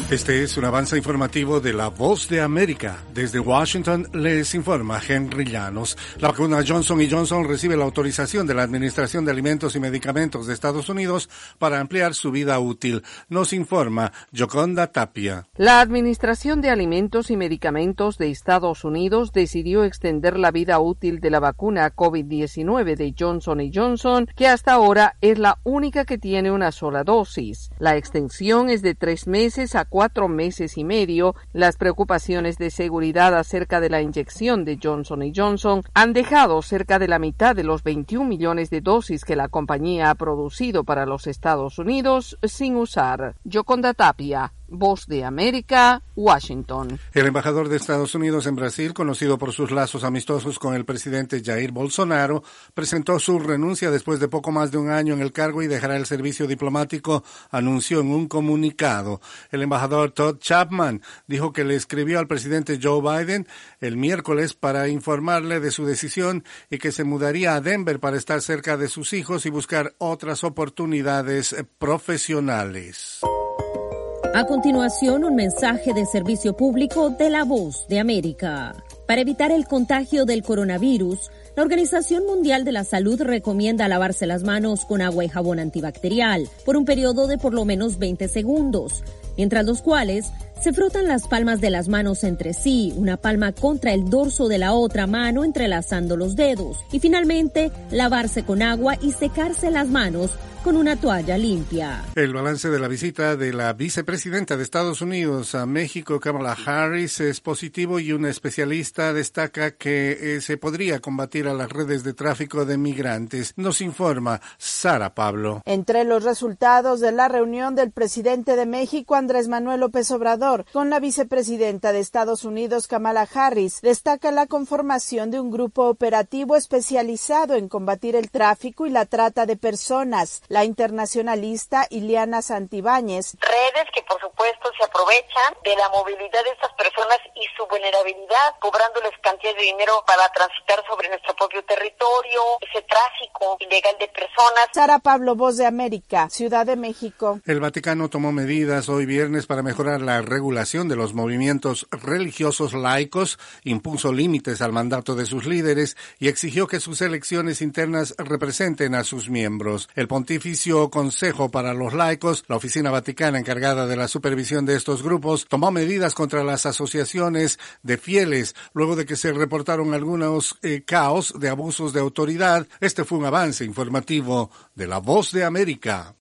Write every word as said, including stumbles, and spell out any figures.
Este es un avance informativo de La Voz de América. Desde Washington les informa Henry Llanos. La vacuna Johnson y Johnson recibe la autorización de la Administración de Alimentos y Medicamentos de Estados Unidos para ampliar su vida útil. Nos informa Yoconda Tapia. La Administración de Alimentos y Medicamentos de Estados Unidos decidió extender la vida útil de la vacuna COVID diecinueve de Johnson y Johnson, que hasta ahora es la única que tiene una sola dosis. La extensión es de tres meses a cuatro meses y medio. Las preocupaciones de seguridad acerca de la inyección de Johnson y Johnson han dejado cerca de la mitad de los veintiún millones de dosis que la compañía ha producido para los Estados Unidos sin usar. Yoconda Tapia, Voz de América, Washington. El embajador de Estados Unidos en Brasil, conocido por sus lazos amistosos con el presidente Jair Bolsonaro, presentó su renuncia después de poco más de un año en el cargo y dejará el servicio diplomático, anunció en un comunicado. El embajador Todd Chapman dijo que le escribió al presidente Joe Biden el miércoles para informarle de su decisión y que se mudaría a Denver para estar cerca de sus hijos y buscar otras oportunidades profesionales. A continuación, un mensaje de servicio público de La Voz de América. Para evitar el contagio del coronavirus, la Organización Mundial de la Salud recomienda lavarse las manos con agua y jabón antibacterial por un periodo de por lo menos veinte segundos, mientras los cuales se frotan las palmas de las manos entre sí, una palma contra el dorso de la otra mano entrelazando los dedos, y finalmente lavarse con agua y secarse las manos con una toalla limpia. El balance de la visita de la vicepresidenta de Estados Unidos a México, Kamala Harris, es positivo y una especialista destaca que eh, se podría combatir a las redes de tráfico de migrantes. Nos informa Sara Pablo. Entre los resultados de la reunión del presidente de México, Andrés Manuel López Obrador, con la vicepresidenta de Estados Unidos, Kamala Harris, destaca la conformación de un grupo operativo especializado en combatir el tráfico y la trata de personas. La internacionalista Ileana Santibáñez. Redes que por supuesto se aprovechan de la movilidad de estas personas y su vulnerabilidad, cobrándoles cantidades de dinero para transitar sobre nuestro propio territorio, ese tráfico ilegal de personas. Sara Pablo, Voz de América, Ciudad de México. El Vaticano tomó medidas hoy viernes para mejorar la regulación de los movimientos religiosos laicos, impuso límites al mandato de sus líderes y exigió que sus elecciones internas representen a sus miembros. El pontífice Consejo para los Laicos, la oficina vaticana encargada de la supervisión de estos grupos, tomó medidas contra las asociaciones de fieles luego de que se reportaron algunos eh, casos de abusos de autoridad. Este fue un avance informativo de La Voz de América.